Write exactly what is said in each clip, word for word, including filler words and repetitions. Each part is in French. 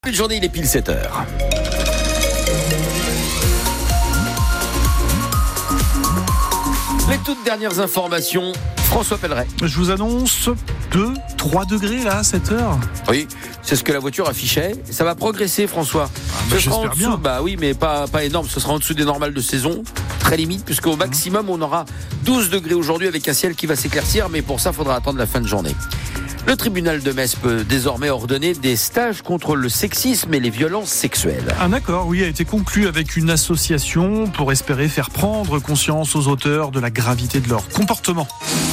Une journée, il est pile sept heures. Les toutes dernières informations, François Pelleret. Je vous annonce deux, trois degrés là à sept heures. Oui, c'est ce que la voiture affichait. Ça va progresser, François. Ah, bah, ce sera en j'espère dessous, bien. bah oui, mais pas, pas énorme. Ce sera en dessous des normales de saison. Très limite, puisqu'au maximum, on aura douze degrés aujourd'hui avec un ciel qui va s'éclaircir. Mais pour ça, il faudra attendre la fin de journée. Le tribunal de Metz peut désormais ordonner des stages contre le sexisme et les violences sexuelles. Un accord, oui, a été conclu avec une association pour espérer faire prendre conscience aux auteurs de la gravité de leur comportement.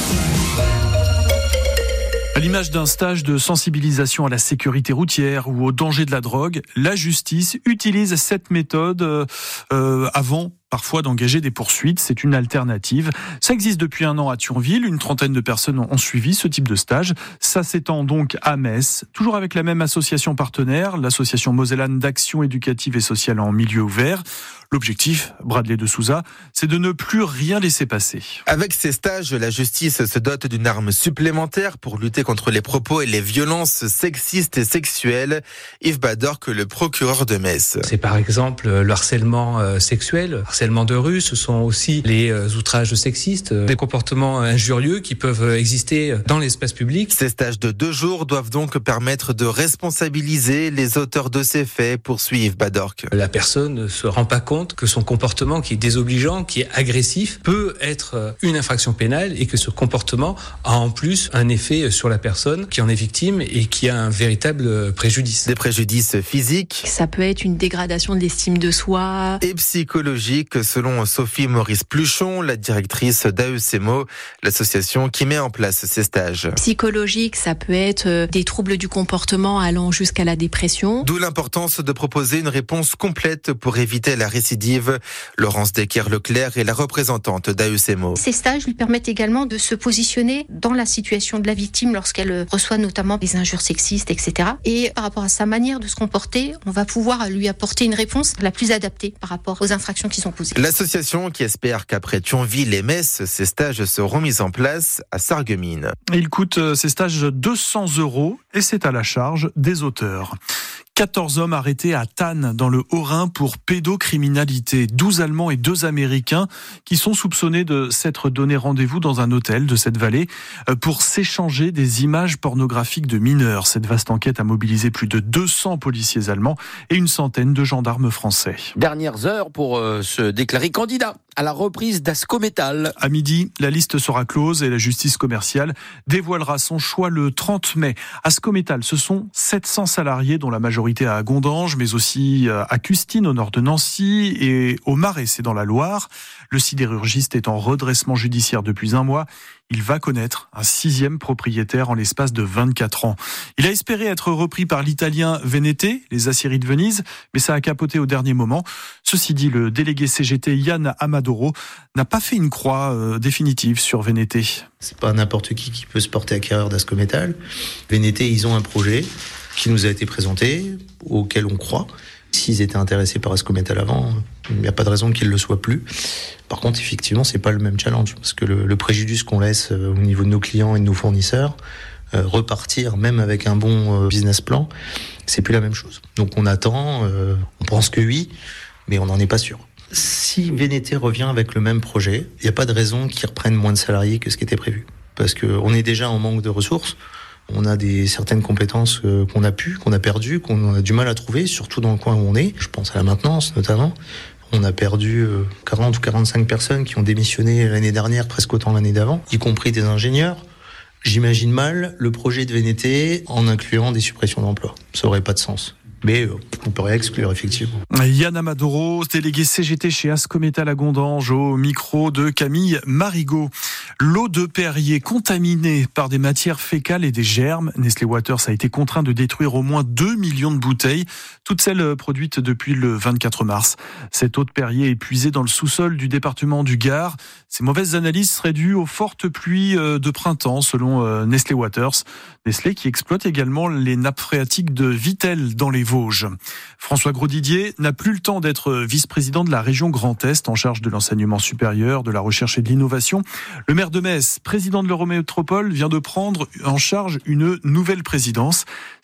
À l'image d'un stage de sensibilisation à la sécurité routière ou au danger de la drogue, la justice utilise cette méthode euh, avant parfois d'engager des poursuites. C'est une alternative. Ça existe depuis un an à Thionville. Une trentaine de personnes ont suivi ce type de stage. Ça s'étend donc à Metz, toujours avec la même association partenaire, l'association mosellane d'action éducative et sociale en milieu ouvert. L'objectif, Bradley de Souza, c'est de ne plus rien laisser passer. Avec ces stages, la justice se dote d'une arme supplémentaire pour lutter contre les propos et les violences sexistes et sexuelles. Yves Badorc, le procureur de Metz. C'est par exemple le harcèlement sexuel, harcèlement de rue, ce sont aussi les outrages sexistes, des comportements injurieux qui peuvent exister dans l'espace public. Ces stages de deux jours doivent donc permettre de responsabiliser les auteurs de ces faits, poursuit Yves Badorc. La personne ne se rend pas compte que son comportement qui est désobligeant, qui est agressif, peut être une infraction pénale et que ce comportement a en plus un effet sur la personne qui en est victime et qui a un véritable préjudice. Des préjudices physiques. Ça peut être une dégradation de l'estime de soi. Et psychologiques, selon Sophie Maurice Pluchon, la directrice d'AECEMO, l'association qui met en place ces stages. Psychologique, ça peut être des troubles du comportement allant jusqu'à la dépression. D'où l'importance de proposer une réponse complète pour éviter la récidive. Laurence Decker-Leclerc est la représentante d'AECEMO. Ces stages lui permettent également de se positionner dans la situation de la victime lorsqu'elle reçoit notamment des injures sexistes, et cetera. Et par rapport à sa manière de se comporter, on va pouvoir lui apporter une réponse la plus adaptée par rapport aux infractions qui sont posées. L'association qui espère qu'après Thionville et Metz, ces stages seront mis en place à Sarreguemines. Il coûte ces stages deux cents euros et c'est à la charge des auteurs. quatorze hommes arrêtés à Thann, dans le Haut-Rhin, pour pédocriminalité. douze Allemands et deux Américains qui sont soupçonnés de s'être donné rendez-vous dans un hôtel de cette vallée pour s'échanger des images pornographiques de mineurs. Cette vaste enquête a mobilisé plus de deux cents policiers allemands et une centaine de gendarmes français. Dernières heures pour euh, se déclarer candidat à la reprise d'Ascométal. À midi, la liste sera close et la justice commerciale dévoilera son choix le trente mai. Ascométal, ce sont sept cents salariés dont la majorité à Gondange, mais aussi à Custine, au nord de Nancy, et au Marais, c'est dans la Loire. Le sidérurgiste est en redressement judiciaire depuis un mois. Il va connaître un sixième propriétaire en l'espace de vingt-quatre ans. Il a espéré être repris par l'italien Venete, les aciéries de Venise, mais ça a capoté au dernier moment. Ceci dit, le délégué C G T Yann Amadoro n'a pas fait une croix euh, définitive sur Venete. C'est pas n'importe qui qui peut se porter acquéreur d'Ascométal. Venete, ils ont un projet qui nous a été présenté, auquel on croit. S'ils étaient intéressés par Ascométal avant, il n'y a pas de raison qu'ils ne le soient plus. Par contre, effectivement, c'est pas le même challenge, parce que le, le préjudice qu'on laisse au niveau de nos clients et de nos fournisseurs, euh, repartir même avec un bon euh, business plan, c'est plus la même chose. Donc on attend, euh, on pense que oui, mais on n'en est pas sûr. Si Venete revient avec le même projet, il n'y a pas de raison qu'ils reprennent moins de salariés que ce qui était prévu. Parce qu'on est déjà en manque de ressources. On a des certaines compétences euh, qu'on a pu, qu'on a perdues, qu'on a du mal à trouver, surtout dans le coin où on est. Je pense à la maintenance notamment. On a perdu euh, quarante ou quarante-cinq personnes qui ont démissionné l'année dernière, presque autant l'année d'avant, y compris des ingénieurs. J'imagine mal le projet de Venete en incluant des suppressions d'emplois. Ça aurait pas de sens. Mais euh, on pourrait exclure, effectivement. Yann Amadoro, délégué C G T chez Ascométal à Gondange, au micro de Camille Marigot. L'eau de Perrier contaminée par des matières fécales et des germes. Nestlé Waters a été contraint de détruire au moins deux millions de bouteilles, toutes celles produites depuis le vingt-quatre mars. Cette eau de Perrier est puisée dans le sous-sol du département du Gard. Ces mauvaises analyses seraient dues aux fortes pluies de printemps, selon Nestlé Waters. Nestlé qui exploite également les nappes phréatiques de Vittel dans les Vosges. François Grosdidier n'a plus le temps d'être vice-président de la région Grand Est en charge de l'enseignement supérieur, de la recherche et de l'innovation. Le maire de Metz, président de l'Eurométropole, vient de prendre en charge une nouvelle présidence.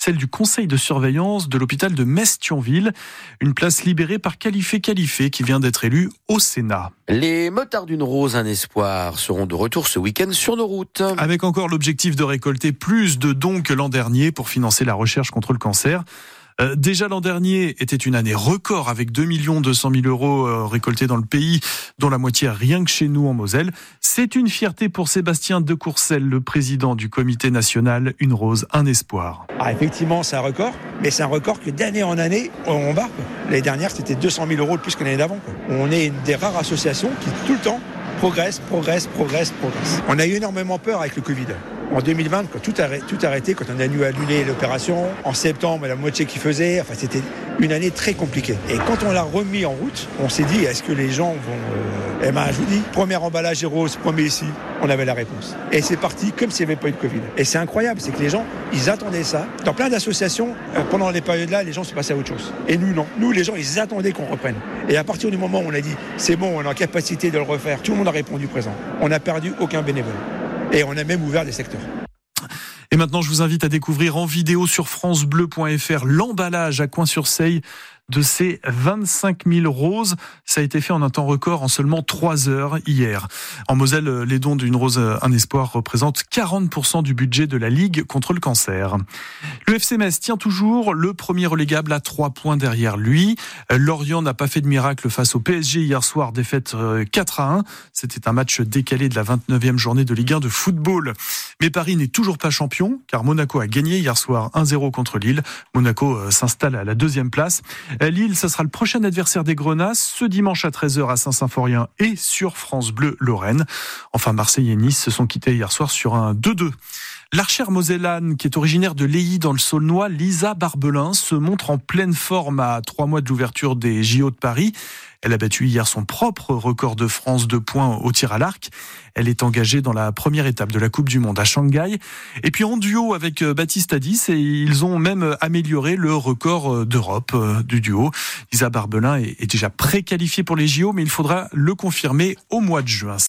celle du conseil de surveillance de l'hôpital de Metz-Thionville. Une place libérée par Califé Califé qui vient d'être élu au Sénat. Les motards d'une rose, un espoir, seront de retour ce week-end sur nos routes. Avec encore l'objectif de récolter plus de dons que l'an dernier pour financer la recherche contre le cancer. Euh, déjà l'an dernier était une année record avec deux millions deux cent mille euros euh, récoltés dans le pays, dont la moitié rien que chez nous en Moselle. C'est une fierté pour Sébastien de Courcelles, le président du comité national Une Rose, un espoir. Ah, effectivement, c'est un record, mais c'est un record que d'année en année, on bat. L'année dernière, c'était deux cent mille euros de plus que l'année d'avant. On est une des rares associations qui, tout le temps, progresse, progresse, progresse, progresse. On a eu énormément peur avec le Covid. En deux mille vingt, quand tout a tout arrêté, quand on a dû annuler l'opération, en septembre, la moitié qui faisait, enfin c'était une année très compliquée. Et quand on l'a remis en route, on s'est dit, est-ce que les gens vont... Euh... Eh ben, je vous dis, premier emballage est rose, premier ici, on avait la réponse. Et c'est parti comme s'il n'y avait pas eu de Covid. Et c'est incroyable, c'est que les gens, ils attendaient ça. Dans plein d'associations, euh, pendant les périodes-là, les gens se passaient à autre chose. Et nous, non. Nous, les gens, ils attendaient qu'on reprenne. Et à partir du moment où on a dit, c'est bon, on est en capacité de le refaire, tout le monde a répondu présent. On n'a perdu aucun bénévole. Et on a même ouvert des secteurs. Et maintenant, je vous invite à découvrir en vidéo sur francebleu point f r l'emballage à Coin-sur-Seille de ces vingt-cinq mille roses. Ça a été fait en un temps record en seulement trois heures hier. En Moselle, les dons d'une rose un espoir représentent quarante pour cent du budget de la Ligue contre le cancer. Le F C Metz tient toujours le premier relégable à trois points derrière lui. Lorient n'a pas fait de miracle face au P S G hier soir, défaite quatre à un. C'était un match décalé de la vingt-neuvième journée de Ligue un de football. Mais Paris n'est toujours pas champion car Monaco a gagné hier soir un zéro contre Lille. Monaco s'installe à la deuxième place. Lille, ce sera le prochain adversaire des Grenats ce dimanche à treize heures à Saint-Symphorien et sur France Bleu Lorraine. Enfin, Marseille et Nice se sont quittés hier soir sur un deux deux. L'archère mosellane, qui est originaire de Leilly dans le Saulnois, Lisa Barbelin, se montre en pleine forme à trois mois de l'ouverture des J O de Paris. Elle a battu hier son propre record de France de points au tir à l'arc. Elle est engagée dans la première étape de la Coupe du Monde à Shanghai. Et puis en duo avec Baptiste Hadis, et ils ont même amélioré le record d'Europe du duo. Lisa Barbelin est déjà préqualifiée pour les J O, mais il faudra le confirmer au mois de juin.